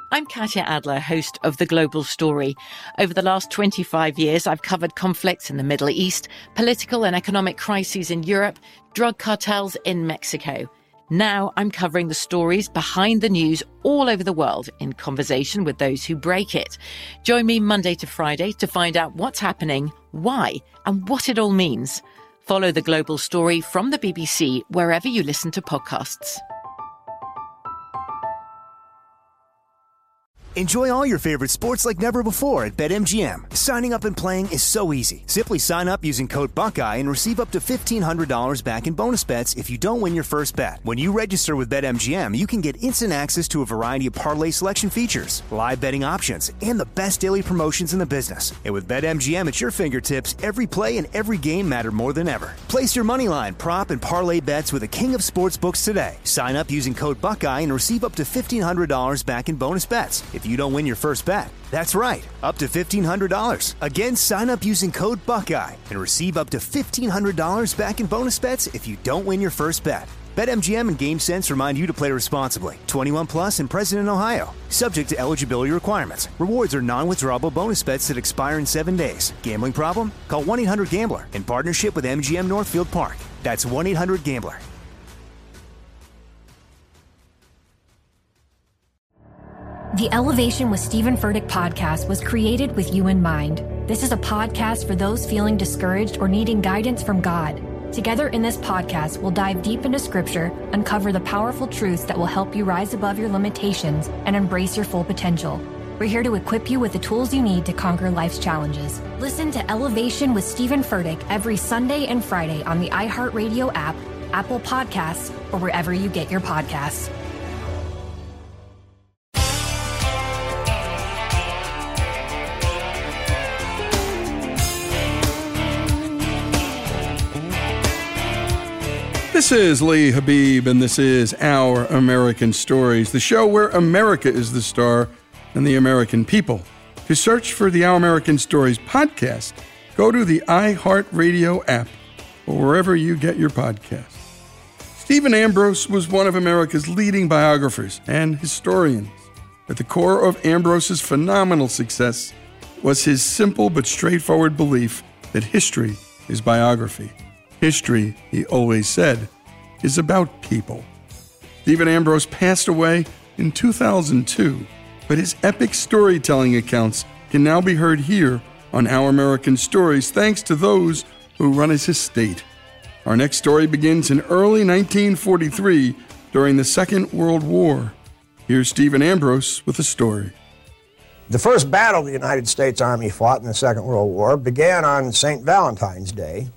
I'm Katya Adler, host of The Global Story. Over the last 25 years, I've covered conflicts in the Middle East, political and economic crises in Europe, drug cartels in Mexico. Now I'm covering the stories behind the news all over the world in conversation with those who break it. Join me Monday to Friday to find out what's happening, why, and what it all means. Follow The Global Story from the BBC wherever you listen to podcasts. Enjoy all your favorite sports like never before at BetMGM. Signing up and playing is so easy. Simply sign up using code Buckeye and receive up to $1,500 back in bonus bets if you don't win your first bet. When you register with BetMGM, you can get instant access to a variety of parlay selection features, live betting options, and the best daily promotions in the business. And with BetMGM at your fingertips, every play and every game matter more than ever. Place your moneyline, prop, and parlay bets with the king of sportsbooks today. Sign up using code Buckeye and receive up to $1,500 back in bonus bets if you don't win your first bet. That's right, up to $1,500. Again, sign up using code Buckeye and receive up to $1,500 back in bonus bets if you don't win your first bet. BetMGM and GameSense remind you to play responsibly. 21 plus and present in Ohio. Subject to eligibility requirements. Rewards are non-withdrawable bonus bets that expire in 7 days. Gambling problem? Call 1-800-GAMBLER in partnership with MGM Northfield Park. That's 1-800-GAMBLER. The Elevation with Stephen Furtick podcast was created with you in mind. This is a podcast for those feeling discouraged or needing guidance from God. Together in this podcast, we'll dive deep into scripture, uncover the powerful truths that will help you rise above your limitations and embrace your full potential. We're here to equip you with the tools you need to conquer life's challenges. Listen to Elevation with Stephen Furtick every Sunday and Friday on the iHeartRadio app, Apple Podcasts, or wherever you get your podcasts. This is Lee Habib, and this is Our American Stories, the show where America is the star and the American people. To search for the Our American Stories podcast, go to the iHeartRadio app or wherever you get your podcasts. Stephen Ambrose was one of America's leading biographers and historians. At the core of Ambrose's phenomenal success was his simple but straightforward belief that history is biography. History, he always said, is about people. Stephen Ambrose passed away in 2002, but his epic storytelling accounts can now be heard here on Our American Stories thanks to those who run his estate. Our next story begins in early 1943 during the Second World War. Here's Stephen Ambrose with the story. The first battle the United States Army fought in the Second World War began on St. Valentine's Day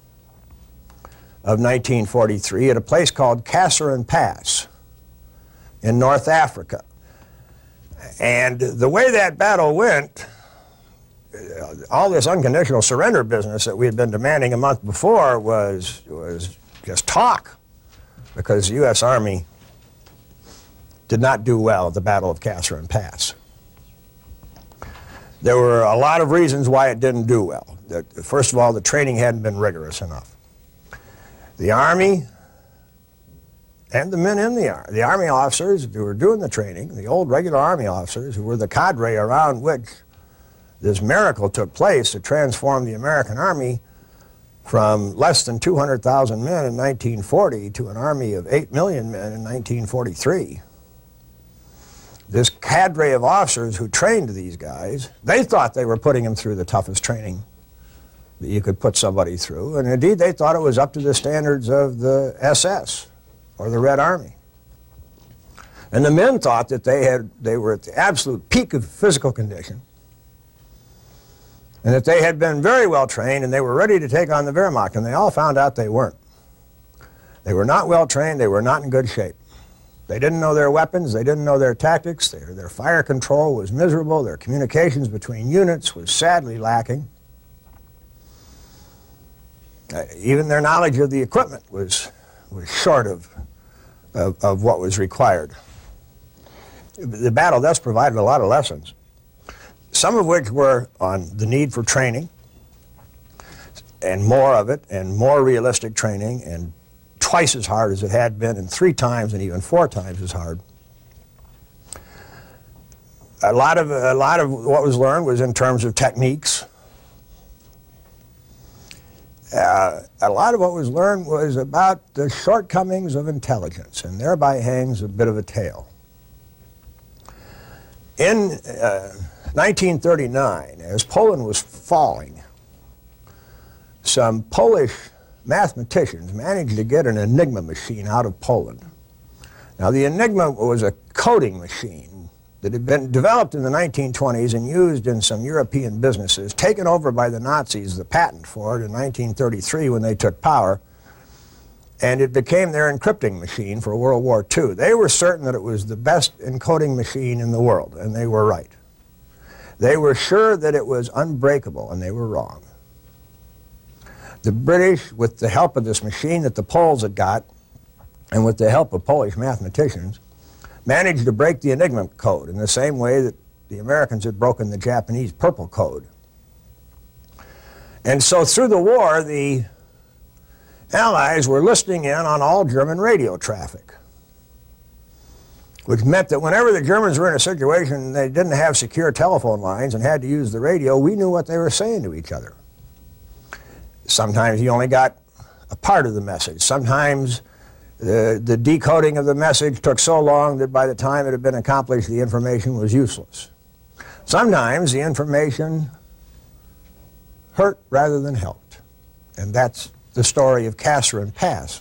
of 1943 at a place called Kasserine Pass in North Africa. And the way that battle went, all this unconditional surrender business that we had been demanding a month before was just talk, because the U.S. Army did not do well at the Battle of Kasserine Pass. There were a lot of reasons why it didn't do well. First of all, the training hadn't been rigorous enough. The Army and the men in the Army officers who were doing the training, the old regular Army officers who were the cadre around which this miracle took place to transform the American Army from less than 200,000 men in 1940 to an army of 8 million men in 1943. This cadre of officers who trained these guys, they thought they were putting them through the toughest training that you could put somebody through, and indeed they thought it was up to the standards of the SS or the Red Army. And the men thought that they were at the absolute peak of physical condition, and that they had been very well trained and they were ready to take on the Wehrmacht, and they all found out they weren't. They were not well trained, they were not in good shape. They didn't know their weapons, they didn't know their tactics, their fire control was miserable, their communications between units was sadly lacking. Even their knowledge of the equipment was short of what was required. The battle thus provided a lot of lessons, some of which were on the need for training, and more of it, and more realistic training, and twice as hard as it had been, and 3 times and even 4 times as hard. A lot of what was learned was in terms of techniques. A lot of what was learned was about the shortcomings of intelligence, and thereby hangs a bit of a tale. In 1939, as Poland was falling, some Polish mathematicians managed to get an Enigma machine out of Poland. Now, the Enigma was a coding machine that had been developed in the 1920s and used in some European businesses, taken over by the Nazis, the patent for it, in 1933 when they took power, and it became their encrypting machine for World War II. They were certain that it was the best encoding machine in the world, and they were right. They were sure that it was unbreakable, and they were wrong. The British, with the help of this machine that the Poles had got, and with the help of Polish mathematicians, managed to break the Enigma code in the same way that the Americans had broken the Japanese Purple Code. And so through the war, the Allies were listening in on all German radio traffic, which meant that whenever the Germans were in a situation they didn't have secure telephone lines and had to use the radio, we knew what they were saying to each other. Sometimes you only got a part of the message. Sometimes the decoding of the message took so long that by the time it had been accomplished, the information was useless. Sometimes the information hurt rather than helped. And that's the story of Kasserine Pass.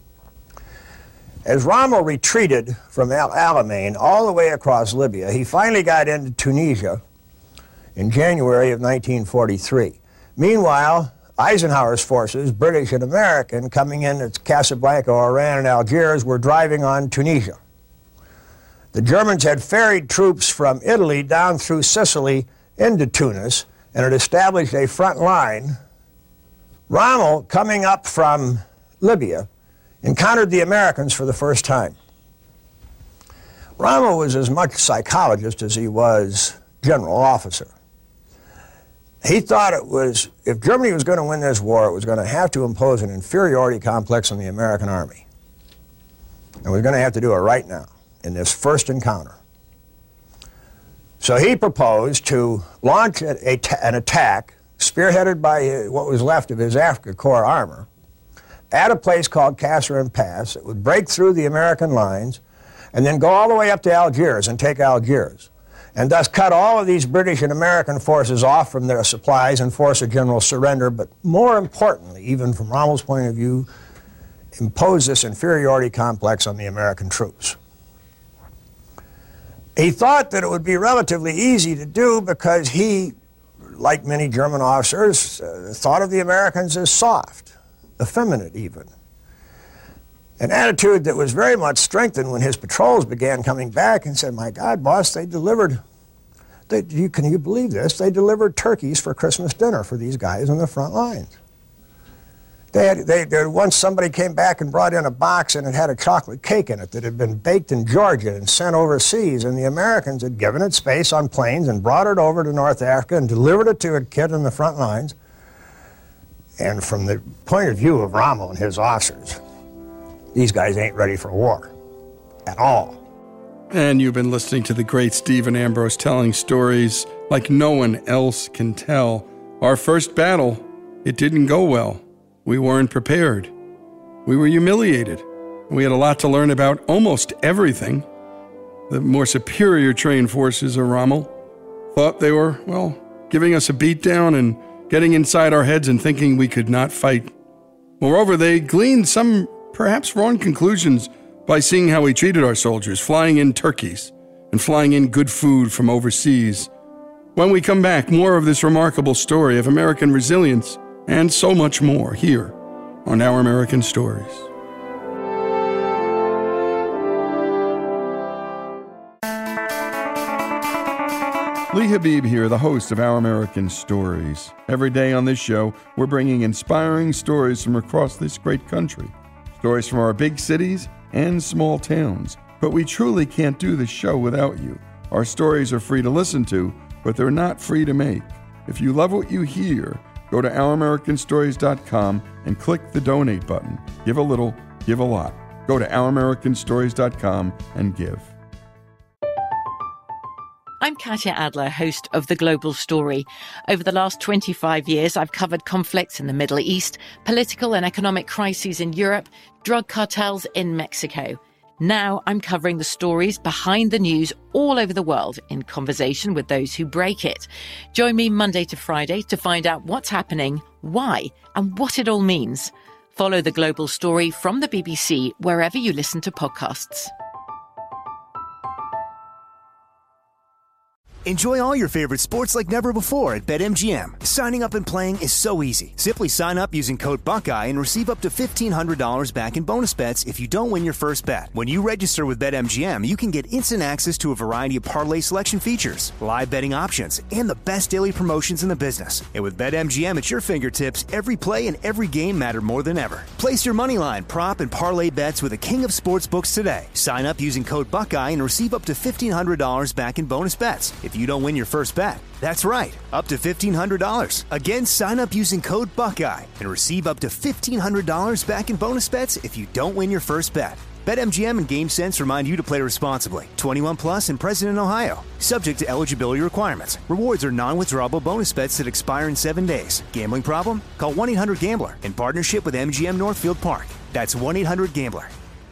As Rommel retreated from El Alamein all the way across Libya, he finally got into Tunisia in January of 1943. Meanwhile, Eisenhower's forces, British and American, coming in at Casablanca, Oran, and Algiers, were driving on Tunisia. The Germans had ferried troops from Italy down through Sicily into Tunis and had established a front line. Rommel, coming up from Libya, encountered the Americans for the first time. Rommel was as much psychologist as he was general officer. He thought it was, if Germany was going to win this war, it was going to have to impose an inferiority complex on the American army. And we're going to have to do it right now, in this first encounter. So he proposed to launch an attack, spearheaded by what was left of his Afrika Korps armor, at a place called Kasserine Pass. It would break through the American lines and then go all the way up to Algiers and take Algiers, and thus cut all of these British and American forces off from their supplies and force a general surrender, but more importantly, even from Rommel's point of view, impose this inferiority complex on the American troops. He thought that it would be relatively easy to do because he, like many German officers, thought of the Americans as soft, effeminate even. An attitude that was very much strengthened when his patrols began coming back and said, "My God, boss, they delivered, can you believe this? They delivered turkeys for Christmas dinner for these guys on the front lines." Once somebody came back and brought in a box and it had a chocolate cake in it that had been baked in Georgia and sent overseas, and the Americans had given it space on planes and brought it over to North Africa and delivered it to a kid on the front lines. And from the point of view of Rommel and his officers, these guys ain't ready for war at all. And you've been listening to the great Stephen Ambrose telling stories like no one else can tell. Our first battle, it didn't go well. We weren't prepared. We were humiliated. We had a lot to learn about almost everything. The more superior trained forces of Rommel thought they were, giving us a beatdown and getting inside our heads and thinking we could not fight. Moreover, they gleaned some perhaps wrong conclusions by seeing how we treated our soldiers, flying in turkeys and flying in good food from overseas. When we come back, more of this remarkable story of American resilience and so much more here on Our American Stories. Lee Habib here, the host of Our American Stories. Every day on this show, we're bringing inspiring stories from across this great country. Stories from our big cities and small towns. But we truly can't do this show without you. Our stories are free to listen to, but they're not free to make. If you love what you hear, go to OurAmericanStories.com and click the donate button. Give a little, give a lot. Go to OurAmericanStories.com and give. I'm Katya Adler, host of The Global Story. Over the last 25 years, I've covered conflicts in the Middle East, political and economic crises in Europe, drug cartels in Mexico. Now I'm covering the stories behind the news all over the world in conversation with those who break it. Join me Monday to Friday to find out what's happening, why, and what it all means. Follow The Global Story from the BBC wherever you listen to podcasts. Enjoy all your favorite sports like never before at BetMGM. Signing up and playing is so easy. Simply sign up using code Buckeye and receive up to $1,500 back in bonus bets if you don't win your first bet. When you register with BetMGM, you can get instant access to a variety of parlay selection features, live betting options, and the best daily promotions in the business. And with BetMGM at your fingertips, every play and every game matter more than ever. Place your moneyline, prop, and parlay bets with the king of sportsbooks today. Sign up using code Buckeye and receive up to $1,500 back in bonus bets if you don't win your first bet. That's right, up to $1,500. Again, sign up using code Buckeye and receive up to $1,500 back in bonus bets if you don't win your first bet. BetMGM and GameSense remind you to play responsibly. 21 plus and present in Ohio. Subject to eligibility requirements. Rewards are non-withdrawable bonus bets that expire in 7 days. Gambling problem? Call 1-800-GAMBLER in partnership with MGM Northfield Park. That's 1-800-GAMBLER.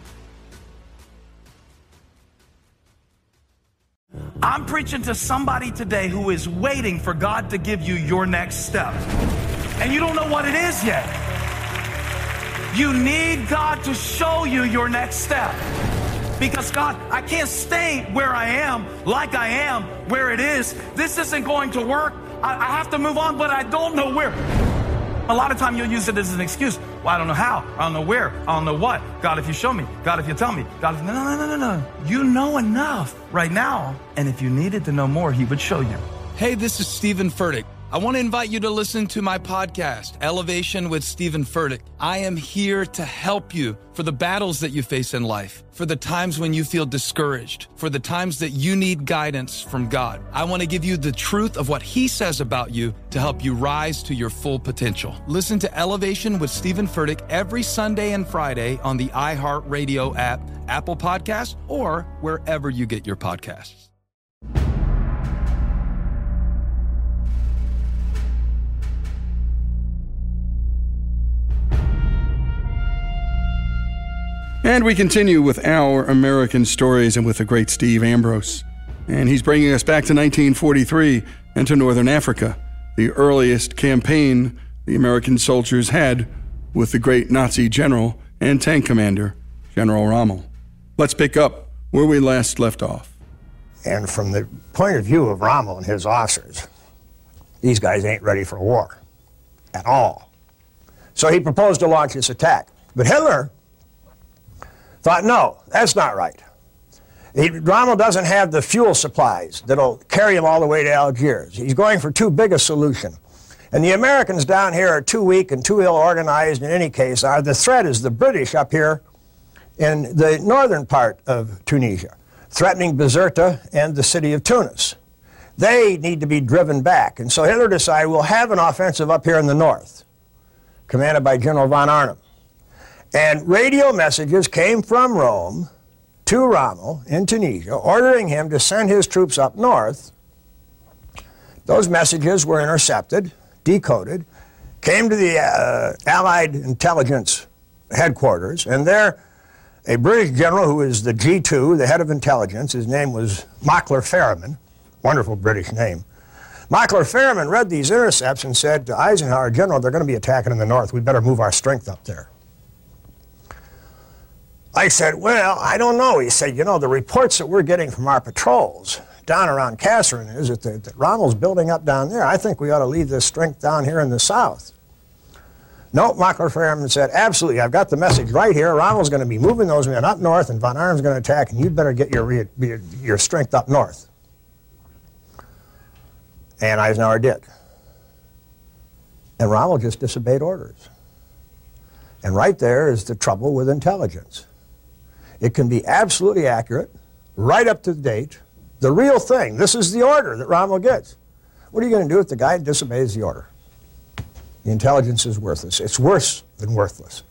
I'm preaching to somebody today who is waiting for God to give you your next step. And you don't know what it is yet. You need God to show you your next step. Because God, I can't stay where I am, like I am, where it is. This isn't going to work. I have to move on, but I don't know where. A lot of time you'll use it as an excuse. Well, I don't know how. I don't know where. I don't know what. God, if you show me. God, if you tell me. God, if... No. You know enough right now. And if you needed to know more, he would show you. Hey, this is Stephen Furtick. I want to invite you to listen to my podcast, Elevation with Stephen Furtick. I am here to help you for the battles that you face in life, for the times when you feel discouraged, for the times that you need guidance from God. I want to give you the truth of what he says about you to help you rise to your full potential. Listen to Elevation with Stephen Furtick every Sunday and Friday on the iHeartRadio app, Apple Podcasts, or wherever you get your podcasts. And we continue with our American stories and with the great Steve Ambrose. And he's bringing us back to 1943 and to Northern Africa, the earliest campaign the American soldiers had with the great Nazi general and tank commander, General Rommel. Let's pick up where we last left off. And from the point of view of Rommel and his officers, these guys ain't ready for war at all. So he proposed to launch this attack. But Hitler thought, no, that's not right. Rommel doesn't have the fuel supplies that'll carry him all the way to Algiers. He's going for too big a solution. And the Americans down here are too weak and too ill-organized in any case. The threat is the British up here in the northern part of Tunisia, threatening Bizerta and the city of Tunis. They need to be driven back. And so Hitler decided we'll have an offensive up here in the north, commanded by General von Arnim. And radio messages came from Rome to Rommel in Tunisia, ordering him to send his troops up north. Those messages were intercepted, decoded, came to the Allied intelligence headquarters, and there a British general who was the G2, the head of intelligence, his name was Mockler-Ferriman, wonderful British name. Mockler-Ferriman read these intercepts and said to Eisenhower, General, they're going to be attacking in the north. We better move our strength up there. I said, well, I don't know. He said, you know, the reports that we're getting from our patrols down around Kasserine is that Rommel's building up down there. I think we ought to leave this strength down here in the south. No, Mockler-Ferriman said, absolutely. I've got the message right here. Rommel's going to be moving those men up north, and von Arnim's going to attack, and you'd better get your strength up north. And Eisenhower did. And Rommel just disobeyed orders. And right there is the trouble with intelligence. It can be absolutely accurate, right up to the date, the real thing. This is the order that Rommel gets. What are you going to do if the guy disobeys the order? The intelligence is worthless. It's worse than worthless.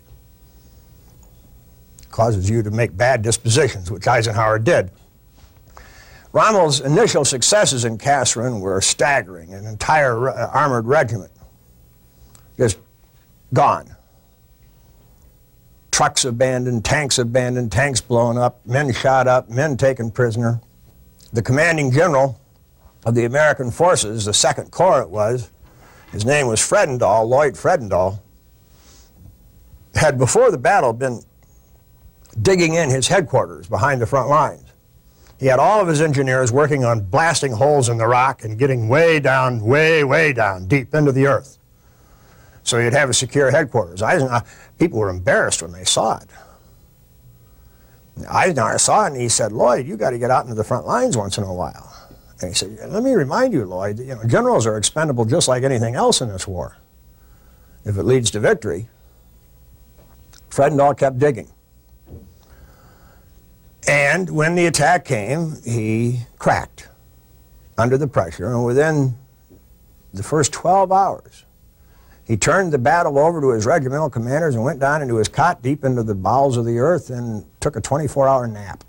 It causes you to make bad dispositions, which Eisenhower did. Rommel's initial successes in Kasserine were staggering. An entire armored regiment just gone. Trucks abandoned, tanks blown up, men shot up, men taken prisoner. The commanding general of the American forces, the Second Corps it was, his name was Fredendall, Lloyd Fredendall, had before the battle been digging in his headquarters behind the front lines. He had all of his engineers working on blasting holes in the rock and getting way down, way down, deep into the earth. So he'd have a secure headquarters. People were embarrassed when they saw it. Eisenhower saw it and he said, Lloyd, you got to get out into the front lines once in a while. And he said, let me remind you, Lloyd, that, generals are expendable just like anything else in this war. If it leads to victory. Fredendall kept digging. And when the attack came, he cracked under the pressure, and within the first 12 hours, he turned the battle over to his regimental commanders and went down into his cot deep into the bowels of the earth and took a 24-hour nap.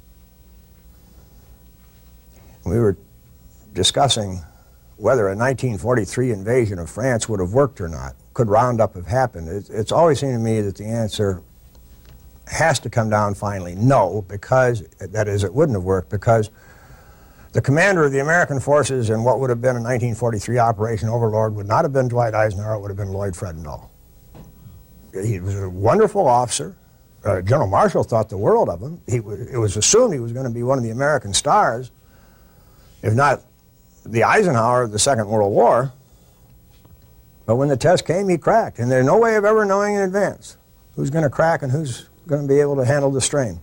We were discussing whether a 1943 invasion of France would have worked or not. Could Roundup have happened? It's always seemed to me that the answer has to come down finally, no, because, that is, it wouldn't have worked, because the commander of the American forces in what would have been a 1943 Operation Overlord would not have been Dwight Eisenhower, it would have been Lloyd Fredendall. He was a wonderful officer. General Marshall thought the world of him. It was assumed he was going to be one of the American stars, if not the Eisenhower of the Second World War. But when the test came, he cracked, and there's no way of ever knowing in advance who's going to crack and who's going to be able to handle the strain.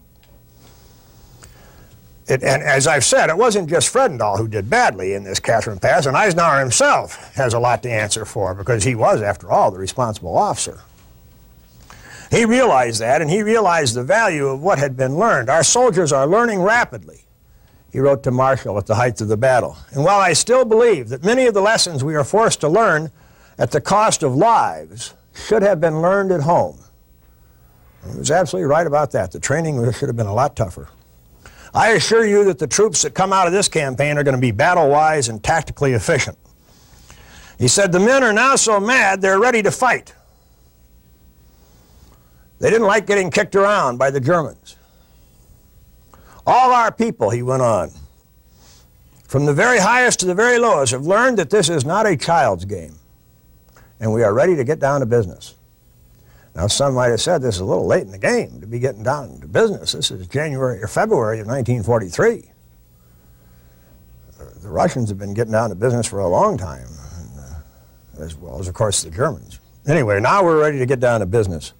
And as I've said, it wasn't just Fredendall who did badly in this Kasserine Pass, and Eisenhower himself has a lot to answer for because he was, after all, the responsible officer. He realized that, and he realized the value of what had been learned. Our soldiers are learning rapidly, he wrote to Marshall at the height of the battle. And while I still believe that many of the lessons we are forced to learn at the cost of lives should have been learned at home, he was absolutely right about that. The training should have been a lot tougher. I assure you that the troops that come out of this campaign are going to be battle-wise and tactically efficient. He said, the men are now so mad they're ready to fight. They didn't like getting kicked around by the Germans. All our people, he went on, from the very highest to the very lowest, have learned that this is not a child's game, and we are ready to get down to business. Now, some might have said this is a little late in the game to be getting down to business. This is January or February of 1943. The Russians have been getting down to business for a long time, as well as, of course, the Germans. Anyway, now we're ready to get down to business.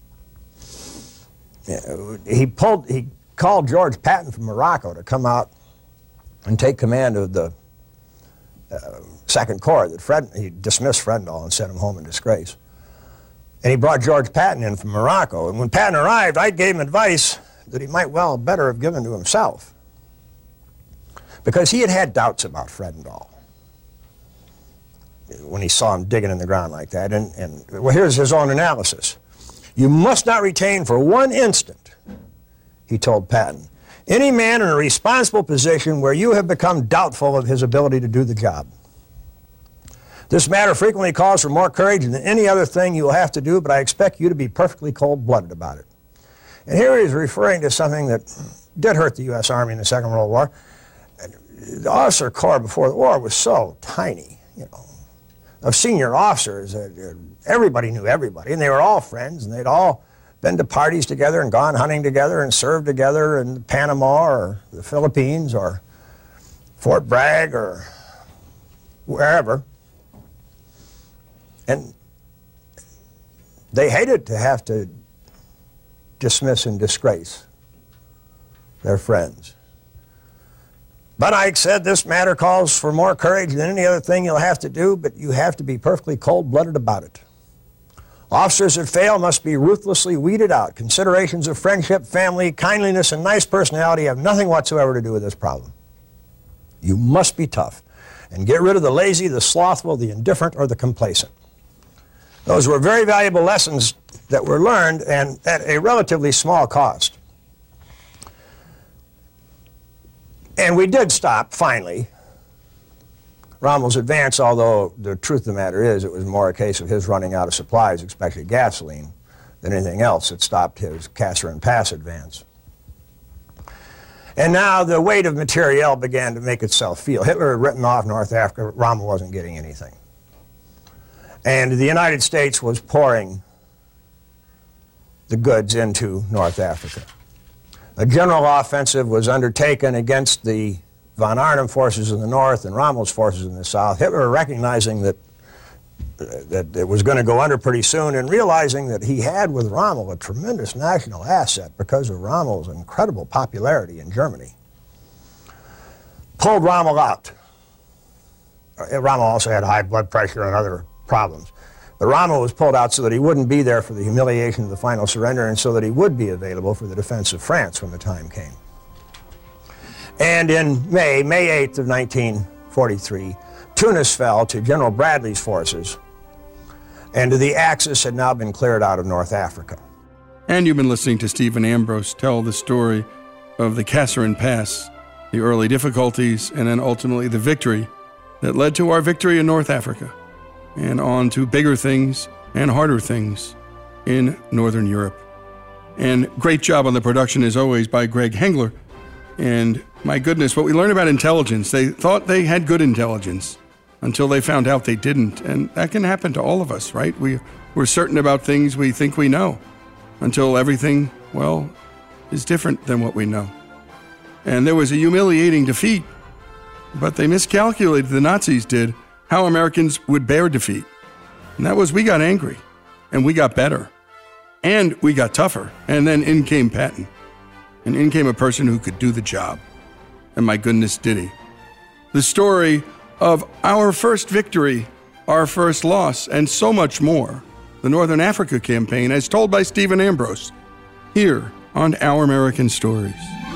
He called George Patton from Morocco to come out and take command of the Second Corps. He dismissed Fredendall and sent him home in disgrace. And he brought George Patton in from Morocco. And when Patton arrived, I gave him advice that he might well better have given to himself, because he had had doubts about Fredendall when he saw him digging in the ground like that. And well, here's his own analysis. You must not retain for one instant, he told Patton, any man in a responsible position where you have become doubtful of his ability to do the job. This matter frequently calls for more courage than any other thing you will have to do, but I expect you to be perfectly cold-blooded about it. And here he's referring to something that did hurt the U.S. Army in the Second World War. The officer corps before the war was so tiny, of senior officers. Everybody knew everybody, and they were all friends, and they'd all been to parties together and gone hunting together and served together in Panama or the Philippines or Fort Bragg or wherever. And they hated to have to dismiss and disgrace their friends. But Ike said, this matter calls for more courage than any other thing you'll have to do, but you have to be perfectly cold-blooded about it. Officers that fail must be ruthlessly weeded out. Considerations of friendship, family, kindliness, and nice personality have nothing whatsoever to do with this problem. You must be tough and get rid of the lazy, the slothful, the indifferent, or the complacent. Those were very valuable lessons that were learned, and at a relatively small cost. And we did stop, finally, Rommel's advance, although the truth of the matter is it was more a case of his running out of supplies, especially gasoline, than anything else that stopped his Kasserine Pass advance. And now the weight of materiel began to make itself feel. Hitler had written off North Africa. Rommel wasn't getting anything. And the United States was pouring the goods into North Africa. A general offensive was undertaken against the von Arnim forces in the north and Rommel's forces in the south. Hitler, recognizing that it was going to go under pretty soon, and realizing that he had with Rommel a tremendous national asset because of Rommel's incredible popularity in Germany, pulled Rommel out. Rommel also had high blood pressure and other problems. But Rommel was pulled out so that he wouldn't be there for the humiliation of the final surrender, and so that he would be available for the defense of France when the time came. And in May 8th of 1943, Tunis fell to General Bradley's forces, and the Axis had now been cleared out of North Africa. And you've been listening to Stephen Ambrose tell the story of the Kasserine Pass, the early difficulties, and then ultimately the victory that led to our victory in North Africa, and on to bigger things and harder things in Northern Europe. And great job on the production, as always, by Greg Hengler. And my goodness, what we learned about intelligence, they thought they had good intelligence until they found out they didn't. And that can happen to all of us, right? We're certain about things we think we know until everything, well, is different than what we know. And there was a humiliating defeat, but they miscalculated, the Nazis did, how Americans would bear defeat. And that was, we got angry, and we got better, and we got tougher. And then in came Patton, and in came a person who could do the job. And my goodness, did he. The story of our first victory, our first loss, and so much more, the Northern Africa campaign, as told by Stephen Ambrose, here on Our American Stories.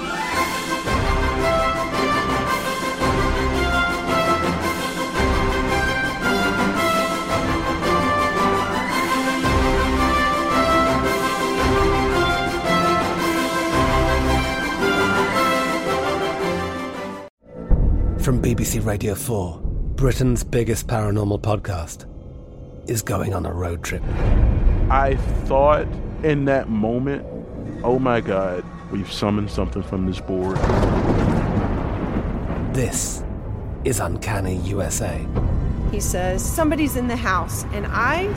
From BBC Radio 4, Britain's biggest paranormal podcast is going on a road trip. I thought in that moment, oh my God, we've summoned something from this board. This is Uncanny USA. He says, somebody's in the house, and I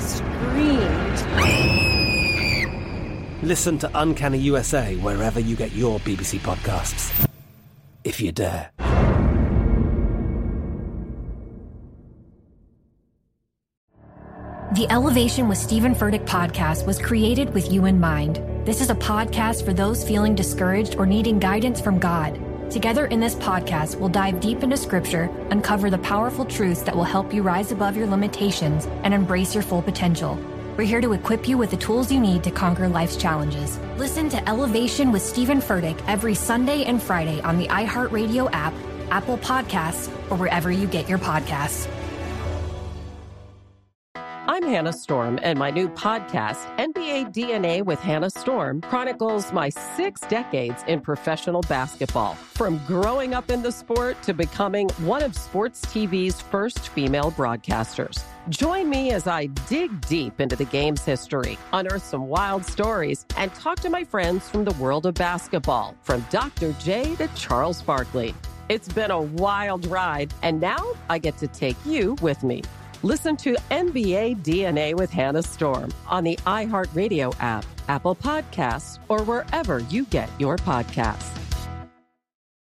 screamed. Listen to Uncanny USA wherever you get your BBC podcasts, if you dare. The Elevation with Stephen Furtick podcast was created with you in mind. This is a podcast for those feeling discouraged or needing guidance from God. Together in this podcast, we'll dive deep into Scripture, uncover the powerful truths that will help you rise above your limitations and embrace your full potential. We're here to equip you with the tools you need to conquer life's challenges. Listen to Elevation with Stephen Furtick every Sunday and Friday on the iHeartRadio app, Apple Podcasts, or wherever you get your podcasts. I'm Hannah Storm, and my new podcast, NBA DNA with Hannah Storm, chronicles my 6 decades in professional basketball. From growing up in the sport to becoming one of sports TV's first female broadcasters. Join me as I dig deep into the game's history, unearth some wild stories, and talk to my friends from the world of basketball, from Dr. J to Charles Barkley. It's been a wild ride, and now I get to take you with me. Listen to NBA DNA with Hannah Storm on the iHeartRadio app, Apple Podcasts, or wherever you get your podcasts.